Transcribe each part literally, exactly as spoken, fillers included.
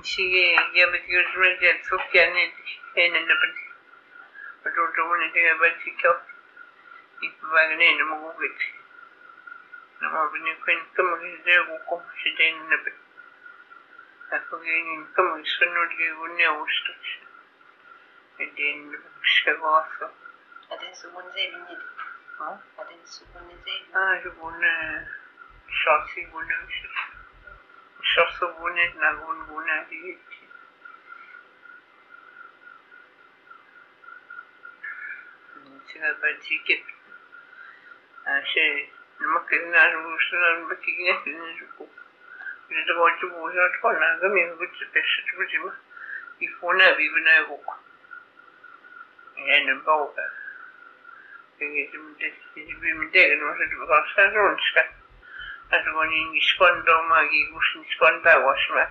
Sige, jag betyder som en så fjärran henne när jag tror att hon inte har varit i kropp. Inte vägen in i moget. När man blir kvinnor kommer det där och kommer sig den när jag får ingen kommer så nu det går ner och stort. Den ska vara så. Atenzungumze nini? Ja. Atenzungumze. Ah, jag borde chassi borde chassi borde när hon borde det. Siga bajike. Ashe namakina rushuna bakignya kinjuko. Ndio watu wote kona ngami ngutu pesha tujima. Ifona bibina yuko. Ene boga. Kenge jimde jimde no se tu kasa ronska. Asgoni ni skondo magi gusni skonda wasma.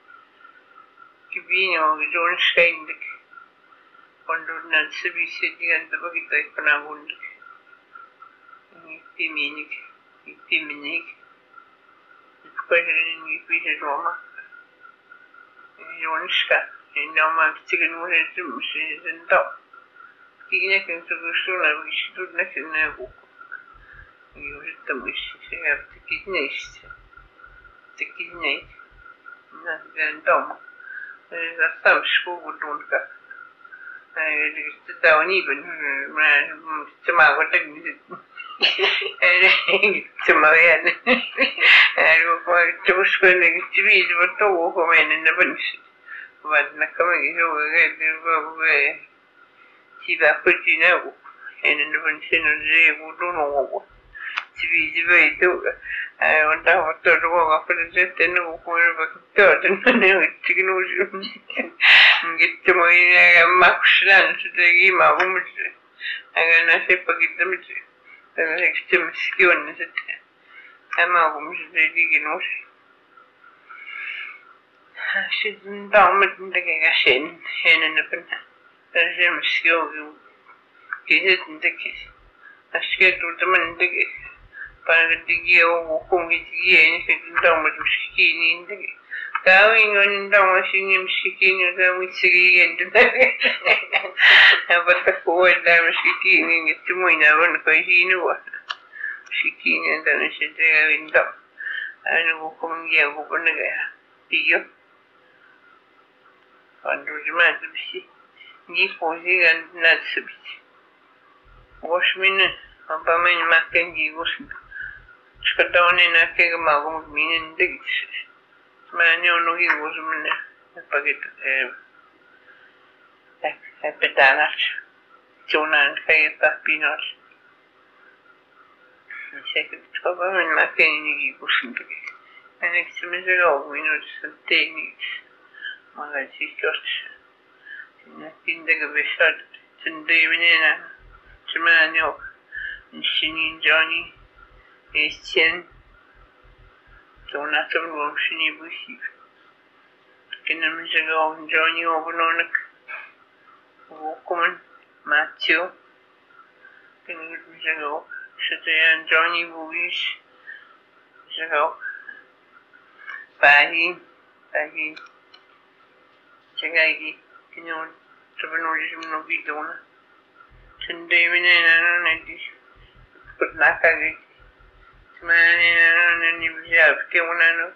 Kibino ronska indik. Quando non si visse diventava che dai con la mondo. I femminik, i femminik. Il quello mi piace Roma. Jonska, e non ma che non è giù, si sentò. Chi ne che so solo che tu ne che ne ho. Io ho detto mi si è che ne è. Che ne è. Non sentò. E la sta scuola donka. Da wani bin ma cuma wata cuma ya ne aro ko tus ko ne tibi do to ko men ne bin wa na kama ki so ga de ko ga ti ba ko ti na ko en ne bin sin ne ko do no ko tibi ji ba to ai onda ho to do ko ko de te no ko ba to de ne ti no Gitti moine maxlan sudagi mavum agana se pagidam se agana extrem skion se ama vum sudagi ginos shizin damat ndage gashen henen napan agam skio gizet ndage aske turtaman ndage paragdigi o kongi ni se damat skini ndage Going on down singing shaking and we singing and but the poor damn shaking is to me now and crazy no shaking and then she there in them and will come here open again. Do you? Under the man to see ye posing and not subject. Wash me a baman making ye was cut down in a keg of my meaning digs. Ma io non io uso me perché eh è pedana Jonan fai papinot se che trova un macchini di così e ne si mise lo in santini magari si corce ne tinde che vesat tinde menena cimano in Johnny e Chen Don't know if she knew she can imagine going Johnny over on a woman, Matthew. Can you imagine go? Should they and Johnny movies? Should go. Baggy, baggy. Chagagi, can you seven no be done? Ten David and I did put like I Man, and you have given an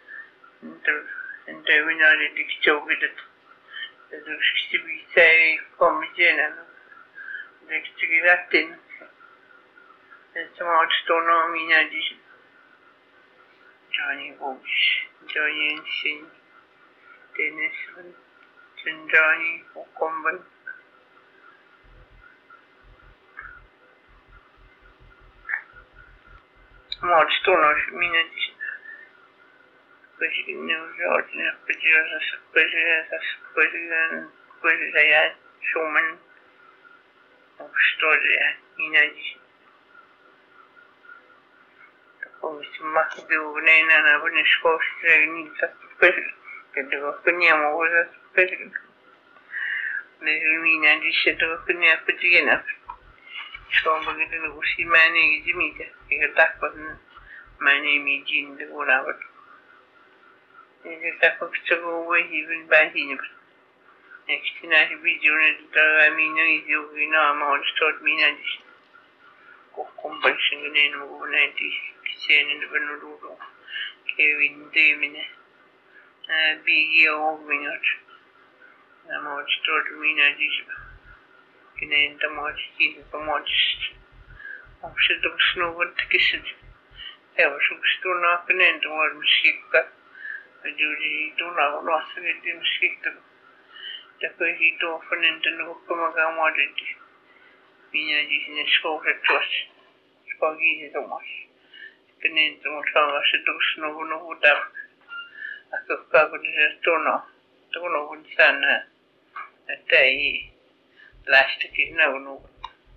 and we know that it's so good that there's to be say from Jenna. Next to that thing. There's some odd stone on me in addition. Johnny Bush, Johnny and Sin, Dennis, and Johnny O'Comben. Mod stonoš minutiš. Koji ne užodne, koji za koji za koji koji za ja šuman. Što je minutiš. Tako se mah bio nena na vne školstre ni za koji kada ga kunja mogu za koji. Ne minutiš to kunja pojena. Što mogu da usi mane gdje I tak was my name is Jean de Woodhouse. Ele tá conquistando o Egito em Bahia. Next na video na dito minha idiyo gina mga start mina dis. Kukumbay siya ganun mo na di kasi na nabanuludo. Kaya hindi mina. Bigi ako minot. Na mga start mina dis. Kinenta mga stili pa mga dis. Ang siya tapos nuwan tikisid. Kaya siya gusto na kinenta mga musikka. Adjudi ito na ako nasa ganito musikka. Tapos ito ako nito na kumagawa dito. Pinagis na school sa trust. Spagi ito mas. Kanito mo sa mga sa tapos na ko na hudap. Ako kagod sa tono. Ito ko na hud sana. At ay plastic na ko na hud.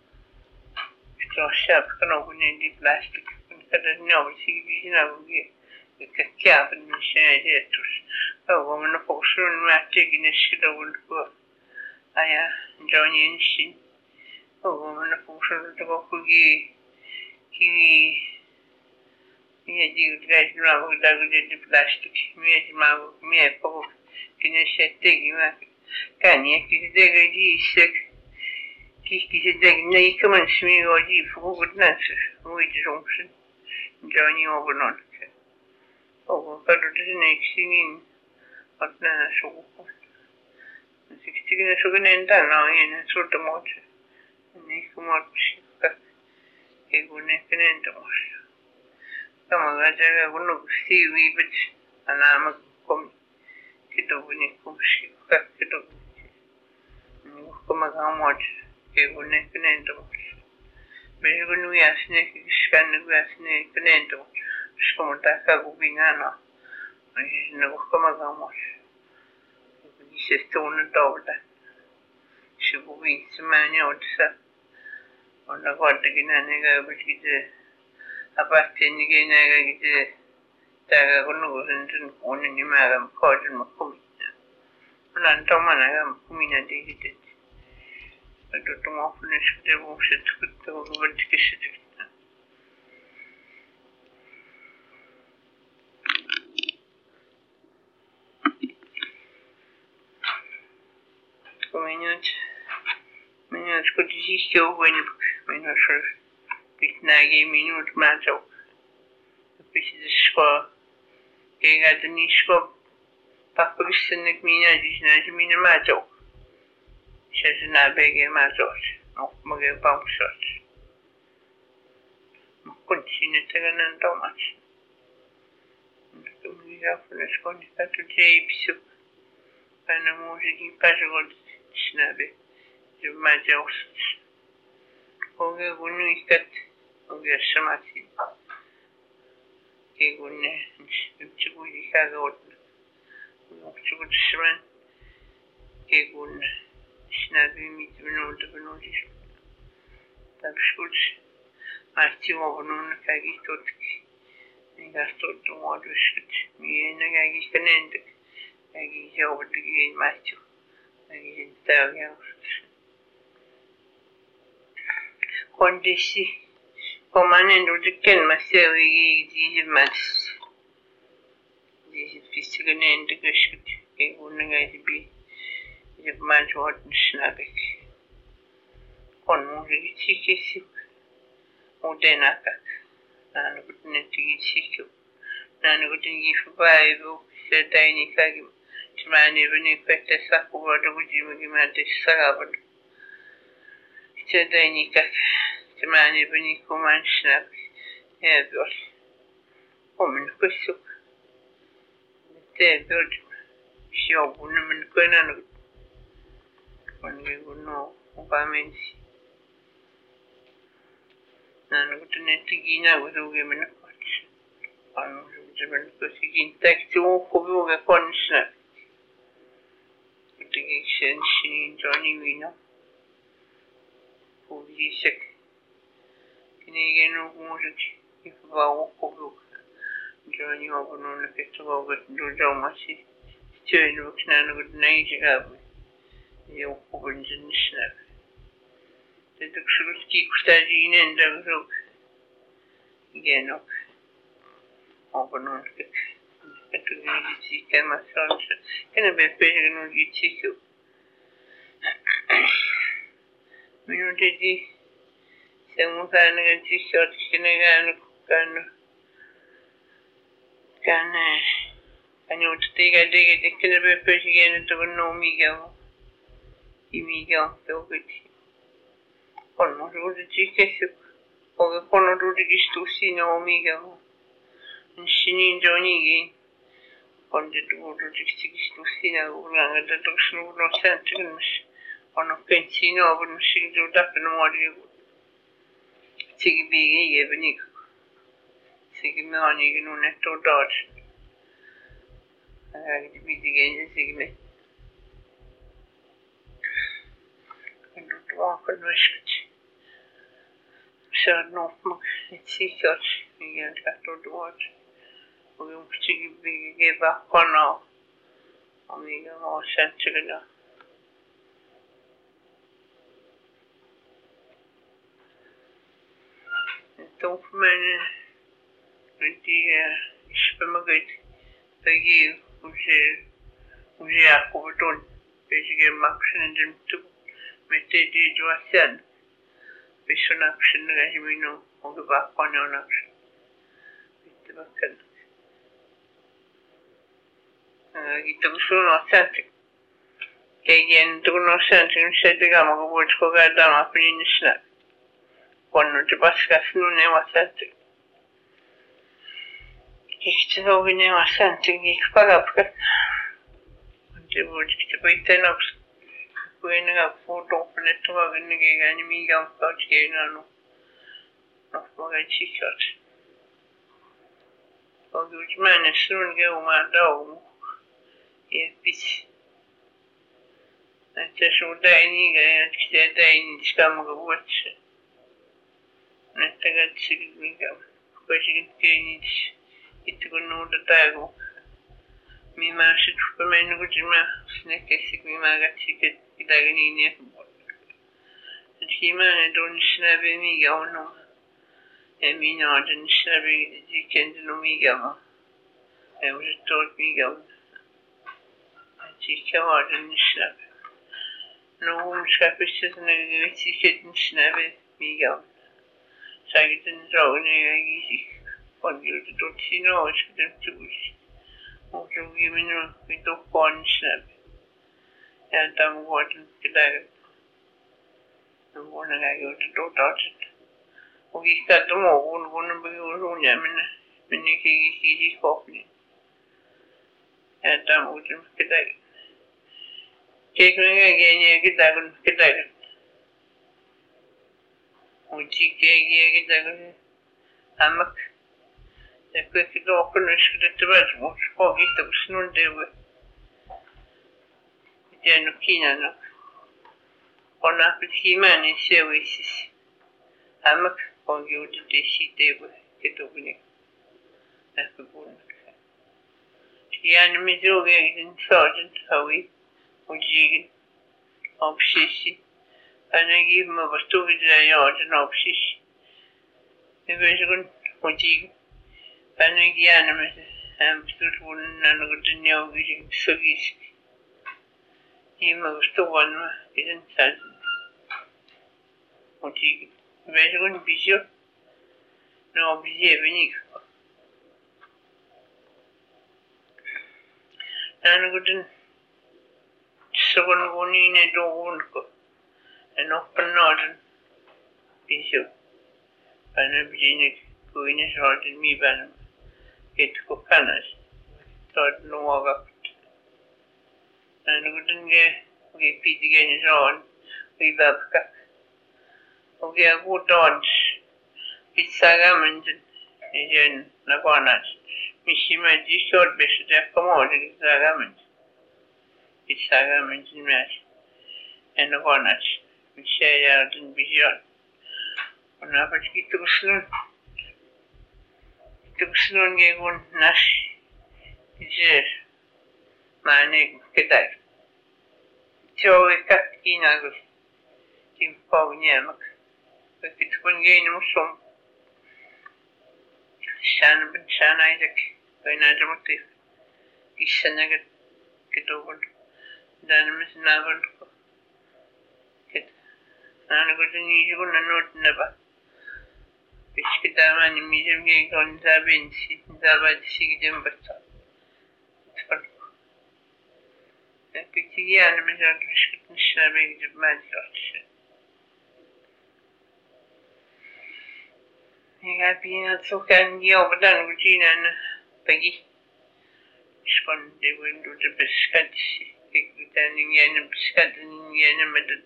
Ito sharp ka na hud hindi plastic. Kada niya ako sige na ko Kakyapan mo siya dito. Ako mo na po kusun matig na sila ko. Aya, John Yensin. Ako mo na po kusun ito ko kugi. Kini. Miya di ko guys na ako dago dito plastic. Miya di mago. Miya po. Kina siya tegi ma. Kanya kisi daga di isek. Kisi daga na ikaman sumi o di. Fukukot na sa. Uwi di rongsin. John yung ako nun. Oh, kalau dia naik singing, atna suku. Sixty kena suku nenda na ini sudah macam. Ini kumar sih, kegune kena nenda macam. Kamu aja gunu si wibet, anak kum, kita gune kum sih, kita. Ini kumar kamu macam, kegune kena nenda macam. Mereka gunu yasne, kiskan yasne kena nenda. Como está cagubingano, no comagamos. Dice esto una dobla. Si bubi se maniosa. Una guarda che non è che dice a parte ni che non è che dice taga con un un animale un po' di ma come. Non antoma na come di dice. E tutto mo finisce devo se tutto quello che si Minut, minut kuti sisyo wani minut shur pitnagi minut mato. Pisi de sko, kega de ni sko papulisenik mina disna mina mato. Shazna bege mato. No mage pausot. Kunti ne taganan tomas. Kumi ya funes koni katu jeipisu. Ana muziki pasgol. Snabe, je majaus. Oge gunu ikat, oge samati. Ke gunne, chibu ikaga otna. Chibu tsman. Ke gunne, snabe mit beno de beno dis. Tab skults. Asti mo beno na kagi totki. Niga tot to modu skut. Mi na kagi kanend. Kagi jo de machu. Kondisi komanen dukken masewi dizi mas dizi fisigenen de gashut e unga bi je manjot snabek kon mu chikisi udenaka nanu gutne tigichiku nanu gutne gifabayo sedayni kagi Timani bini kwete sakuwa da guji mugima da sarabun. Ita da ni kak. Timani bini kuman snap. Ya biol. Omen kusuk. Te biol. Siyo bunu min kuna nu. Wangi bunu upamensi. Nanu kutune tigina gudugi min kwat. Anu jimin kusikin takti wukubi wuga kon snap. Digation she Johnny Vino. Publisek. Kinegen music if Vau Kubu. Johnny Obono Festival with Dojamasi. Stern Wuxnan with Niger. You opened in the snap. The Duxuski studying and the rook. Again, Obono. Itu gizi kan masalah. Kena berpikir dengan gizi tu. Minum jadi semua kan dengan t-shirt kena kan kan kan kan yang tu tiga tiga kena berpikir dengan tu kan omega, omega tu gitu. Kalau tu jadi kesu, kalau kalau tu jadi stusi na omega, sini joni ge, kalau tu tu jadi stusi na orang ada tu semua no sense kan mas, kalau pensino pun mesti tu dapat no ada. Sige bigi ye benik. Sige me ani gnu netto dodge. Agadi bigi genje sige me. Kandu dwa kanwishkach. Shad no mak sikach. Igen katto dodge. Ogum sige bigi ge bakana. Amiga mo sentigna. Então, men spemagait tagi uje uje aku betul besi maksin dem tu mete di juasan besu naksin ngaji mino oge bakana naksin itu bakal gitu suno santi kayak tu no santi mesti gama ko buat ko gada ma pinisna kono te paskas no ne wasati işte o güne varsan çünkü kapagapka de bu işte bayten ops kuene ga foto pleto ga ne ge ga ni mi ga pa che na no no ko ga chi shot o gu jmane sun ge o ma da o e pis ante shu da ni ga işte da ni skam ga bu ne te ga chi ga ko chi ke ni itu gunu datago mi ma shi tupe menu gujima sne kesik mi ma gachi ke idagini ne Hima ne don shnabe mi ga ono e mi na don shnabe di kendi no mi ga ma e uje tot mi ga ti ka wa don shnabe no um shkape shis ne ti ke don shnabe mi ga sagiten ro ne gi quando eu estou tirando hoje que tem tudo o que eu vi menino que estou com snap é então guardando que dá não vou negar que eu estou todo o que está tomando o não não bem o não é menino menino que que que cobre é então o que dá que que ninguém ganha que dá que dá o que que que dá amak Depois que dou a conhecer de trás, vou escolher o que não deu. E no quina não. Quando a pessoa nem se ouve, a mac quando eu te deixei deu que tu vinha. É que bom. E a não me deu que não sargent hawi, o jig, obsessi. A não give me bastu que já é hoje não obsessi. E vejo o jig. Ano giana mas am betul pun nanu dunia gini sogis. Ima betul pun kita sah. Mesti vejo kan bisio. No bisio benik. Nanu gudun segon guni ne dogun ko. Eno penodun bisio. Ano bisio ko ini soal mi ban. Itu kanas, tad nuaga. Anu gudun ge, ge pidi ge ni ron, ge babka. Ge aku dodge, pizza gamen jen nagonas. Mishima di short besu de komode pizza gamen. Pizza gamen jen mas. Nagonas. Mishaya dun bijon. Ona pat gitu kesun. Tuxnon gegun nash je mane kedai chowe kat inagus kim pawniamak kit kun gein musom shan bin shan isaac ina jumuti kissanagat kitubun danamis nabun kit anagutin yijun nanot naba biskidamani mijim ge gon zabinsi zabadisi gidem batsa Peki yani mesela kışkırtmışlar ve gidip meclis Ega pina sokan dia obadan kucina pagi. Skon de windu de biskat kita ningen biskat ningen medet.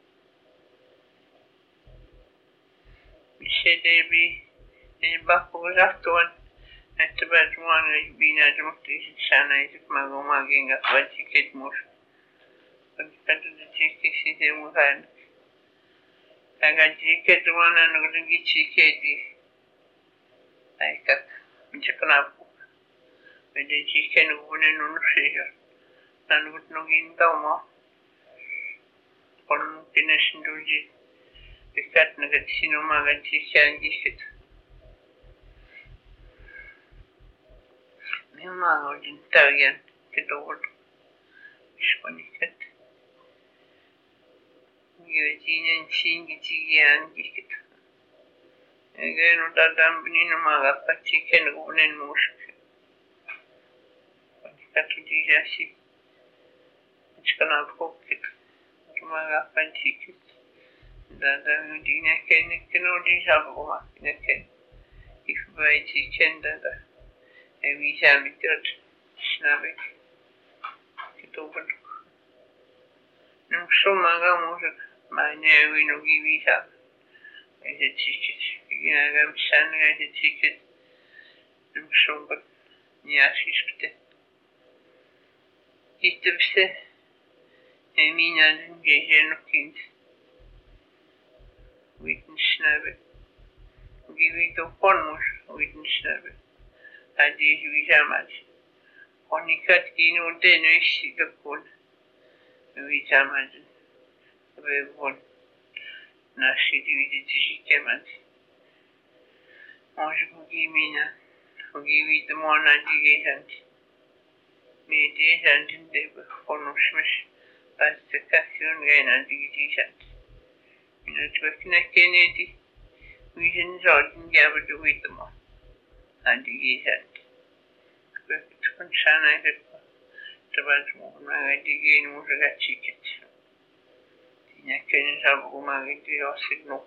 Bisa de bi en bak bu zaktuan. Etibat wana bina jumukti sana isik magoma genga vajiket mur. Kadu de chiki de muhan. Aga jiket wana nugungi chiketi. Aikak mencekenap beda chicken ubunen nunusia dan gut nogin tama kon tinas nduji dekat nagat sinoma gan chicken gisit memang odin tagian kedor ispanikat gejinen singi chicken gisit Again, udah dalam ini nama apa chicken ubunen musk. Katu dia sih, sekarang aku kit, nama apa chicken. Dah dalam ini nak kena kena di sahaja rumah, nak kena. If buy chicken dah dah, ini saya mikir, snabe, kita pun. Nusu maga musk, mana ini nugi bisa. Ada chicken. Ini agak besar ada chicken. Numsumbat nyasishkte. Gitti bise eminan gece nukind. Witnessnabe. Gibi dokunmuş witnessnabe. Hadi vicamaz. Konikat gini urde ne işi dokun. Vicamaz. Ve bon. Nasıl diye kemaz. Może bugimina, bugivi de mona digejant. Mi digejantin de konuşmuş. Bastakasyon gayna digejant. Minut vakine kenedi. Vision zordin gabu duitmo. Digejant. Tukun sana gitmo. Tabaz mo mga digein mo sa chiket. Tina kenin sabu mga diyosid no.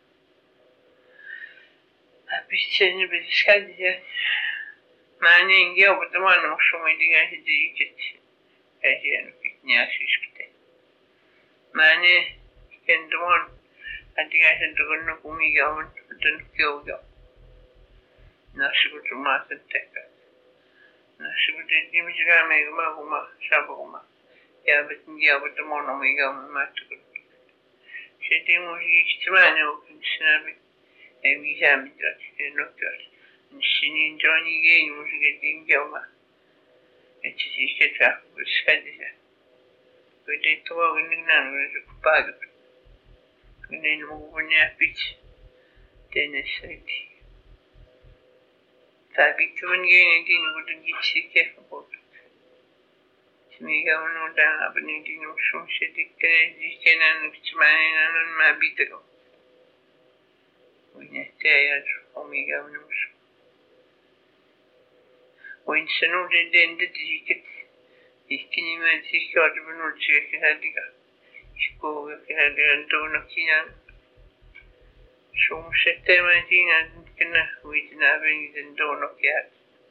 Pisceni bir skadiye. Mani inge obudumana mushumi diga hidiyikit. Ejenu kitnyasi iskite. Mani kendumon adiga hindugunnu kumigamun dun kyoga. Nasibutu masan teka. Nasibutu dimjiga meguma guma sabuma. Yabitin yabudumon omigamun matugun. Şedi muji içtimane okun sinabi. Evija mitrat, noktor. Sinin Johnny Gay musik dingioma. Eci işte ta skadize. Böyle tuva gününden böyle kupadı. Günün muğunya piç. Deneseydi. Tabi tuvun gene dini budun gitsi kefa oldu. Şimdi gavun oradan abone dini uçum şedik kredi kenan küçümanenin mabitego. Uinete ayar omiga unus. Uin sanu de dende diket. İkini men sikardı bunu çeke hadiga. İşko ke hadiga ndono kinan. Şum şete medina kena uidina ben ndono kya.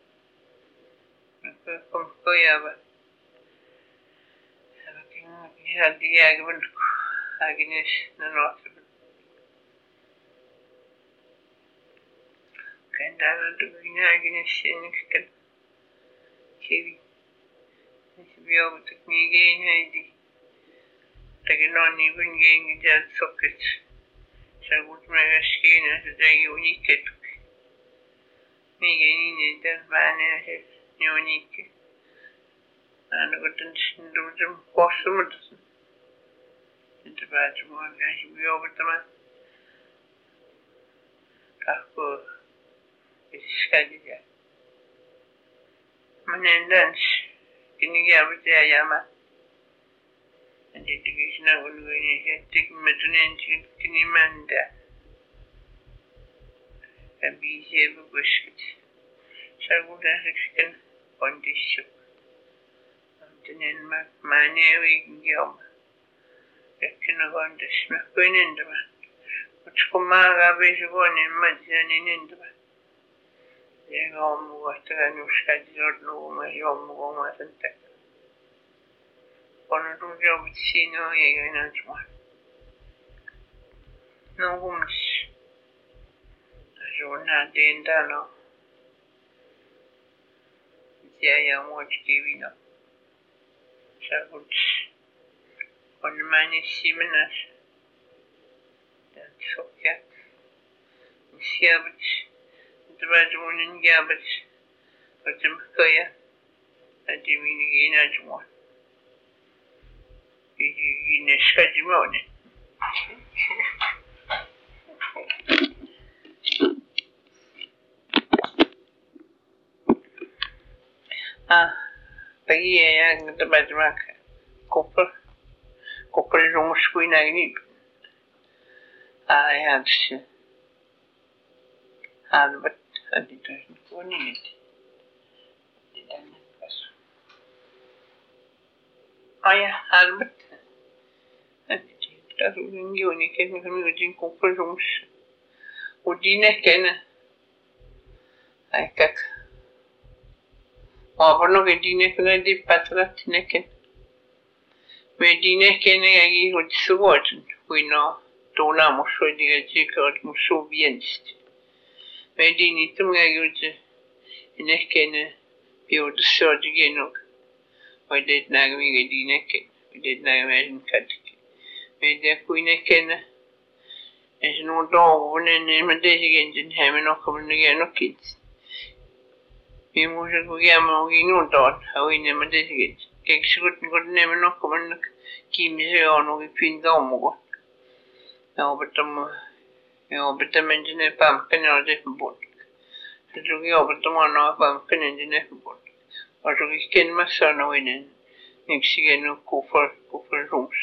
Kom koyaba. Bakın hadiga gwen agnes nanot. Kendara dünya güneşlerini kıkın. Kevi. Nesi bir yolu tıkmaya geyneydi. Takin onni gün geyn güzel soket. Sargutmaya skine size unike tuk. Mi geynine der bana hep ne unike. Ana gudun sindurcum kosu mudasın. Şimdi bacım var. Bir yolu tamam. Kahko. Skadiya. Manendans kini ya bu ya yama andi tigishna gulu ni tik metunen kini manda abi je bu bushkit shaguda hikin kondisyon antenen ma manevi yom ekina kondisyon koinendama uçkumaga bejibone majani nendama yom wataga nushkajor no ma yom goma tanta kono tu job sino yegana chwa no gums jona denda no ya ya mo chivino shagut on mani simenas dat sokya siabut dvajunin gabut otum koya adimini gina jwa yine şkacimone ah pagi ya tempat makan koper koper rumus kuina ini ah ya sih albert adi tuh kuni nih tidak pas ah ya albert adi tahu ini ini kan kami ujian koper rumus ujiannya kena ay kak Abano ke dine kena di patrat neken. Me dine kene agi utsuwatun. Wino tona musho diga jikot musho bienst. Me dine tum agi utse. Ine kene biot so digenok. We det nagmi ke dine ken. We det nagmi en katke. Me de kuine kene. Es no dog wone me de genjen hemen okkom negen kids. Vi måste gå igenom och inåt och inne med det sig. Jag skulle gå ner med något men kimisön och finna om och jag vet om jag vet om inte när pampen och det bort. Så tror jag vet om han pampen inte när bort. Och så gick en massa nå inne. Jag ser nu koffer koffer rums.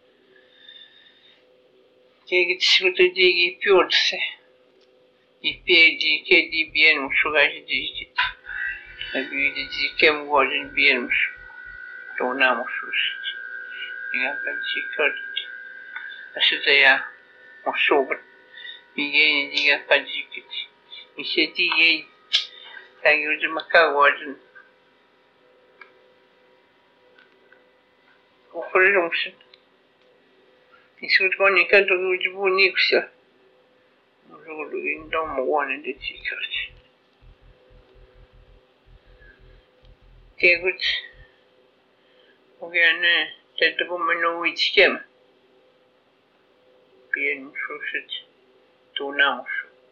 Jag skulle det i pjorse. I pedi che di bien uscire di Abiyudici kem godin birmiş. Donamışız. Ya ben çıkardık. Aslında ya o soğuk. Bir yeni diye pacıkıt. İşte diye sen yüzüme kavgadın. Okurur musun? İsut koni kadar ucu bu ne güzel. Zorlu günden mi onu da çıkardı. Tegut och gärna sätta på mig något vitskam. Bien sjuset tonamos.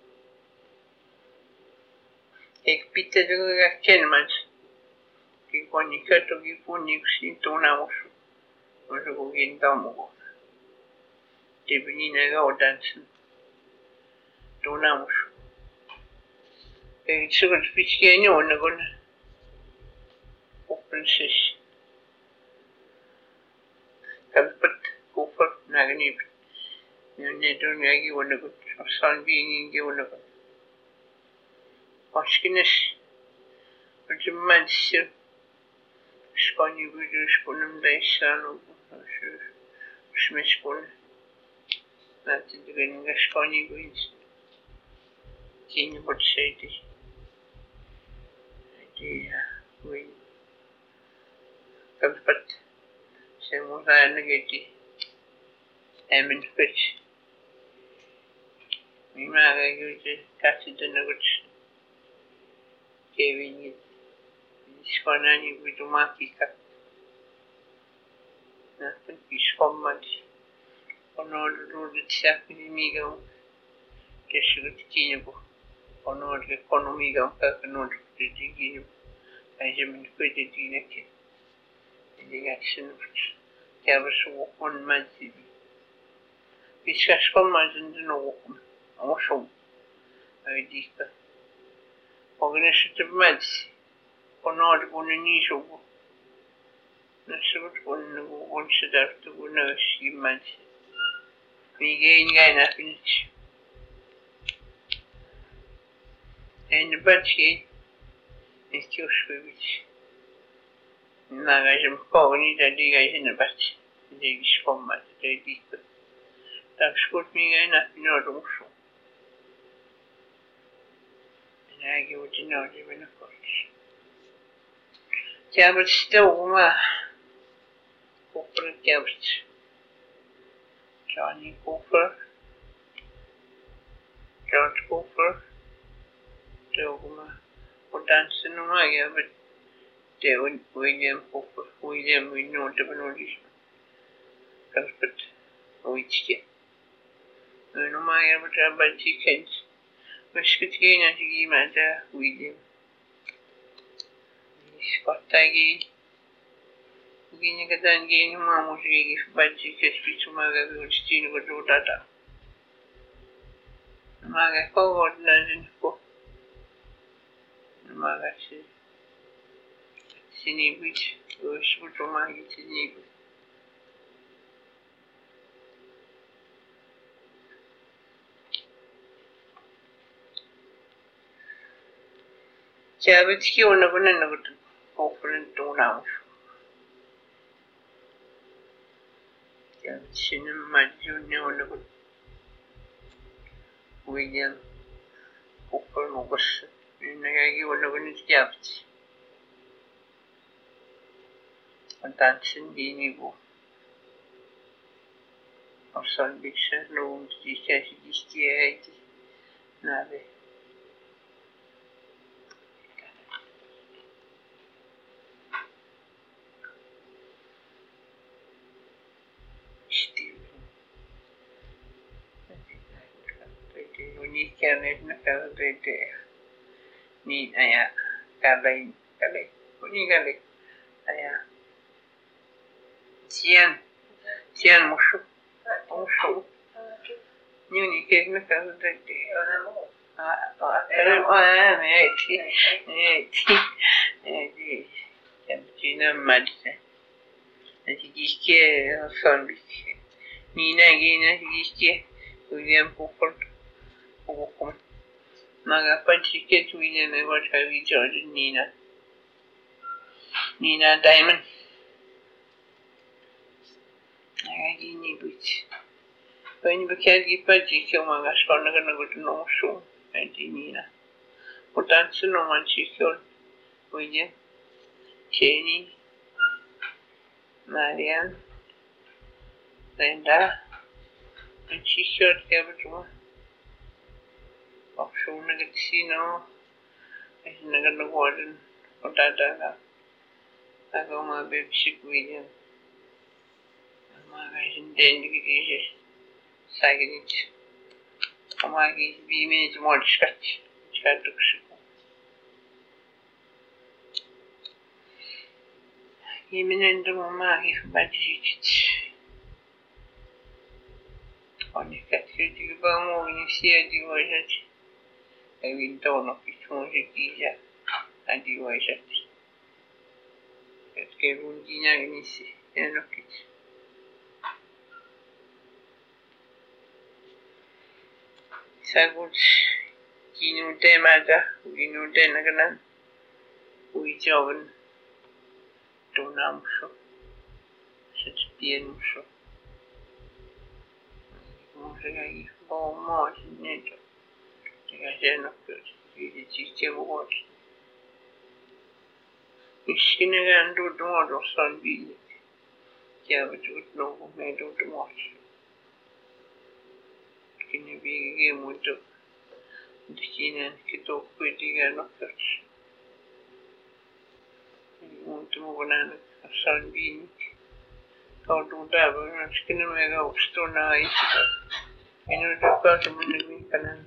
Jag bitte det känns. Que cuando jag tog i på ni sin tonamos. Och så går in damo. Det blir när jag dansar. Tonamos. Jag såg att fisken och någon Princess. Kalpat koper nagani. Ne don yagi wona gut. San being gi wona gut. Aşkines. Ucumman sir. Skani güdüş bunun da insan oldu. Şu şmeş bunu. Nasıl diyelim skani güdüş. Yeni bir şeydi. Hadi ya. Kalpat semuzayana geti emin fiç mimaga yüce kasidana güç kevini iskonani güdümakika nasıl iskonmadı onu orada tsakini migam keşirt kine bu onu orada ekonomigam kakın orada dediğini ajemin kötü ki Reaction jag var så onmassiv. Vi ska komma till någon och så. Jag vet inte. Och när jag sitter med och när det går en ny så Nasubut kun kun sedar tu kun siman. Miguel ngai na finish. En batchi istiyor şubiç. Nagajım kovni da digajın batchi. Digiş kommat dedik. Tak skut Miguel na finodum şu. Nagi utina udibena koç. Kjabet stoma. Cooper kjabet. Johnny Cooper. George Cooper. Stoma. Och dansen och jag det är William Cooper. William vi nådde på något vis. Kalpet och itke. Men om jag var där bara chicken. Men skulle gärna ge mig det William. Skottagi. Gini kadan gini mamu sigi bachi kespi sumaga gustino godota. Maga ko na ko. Maga si sini bich usbu tumagi sini. Chabit ki ona bana na gut offeren tunam. Chabit sinin majju ne ona gut. William Cooper mogus. Nagagi ona gut chabit. Dansen dini bu. Orsan bikse no dikse dikse nabe. Ni kerne na kalbete ni aya kalay kalay ni kalay aya sian sian mushu mushu ni ni kerne kalbete ah ah ah me ti me ti eh ti na madse ati giske son biske ni na gina giske William Cooper Okum. Naga pachiket William ever have George Nina. Nina Diamond. Naga gini bich. When you can give a chicken, Maga Scorner and a good no show, and Nina. But that's no one chicken. William, Jenny, Marianne, Linda, and she should have it one. Option casino is nagan warden or dada. I go my baby sick William. My guys in danger. Saganich. My guys be made more scratch. Chat to Chico. Even in the mamma if magic. On the cat, you go more in the sea, you were. I will don't know which one is easier and you are it. Let's get one dinner in this and look it. Sagut Gino de Mada, Gino de Naganan, we joven to Namsho, such being so. Mosai, oh, more nature. I don't know if it's a word. It's in a grand to the water of sun being. Yeah, but you would know who made out the watch. Can you be a game with the skin and get off with the end of touch? You want to move on a sun being. How to dabble and skin and make out stone eyes. I know the person in the week and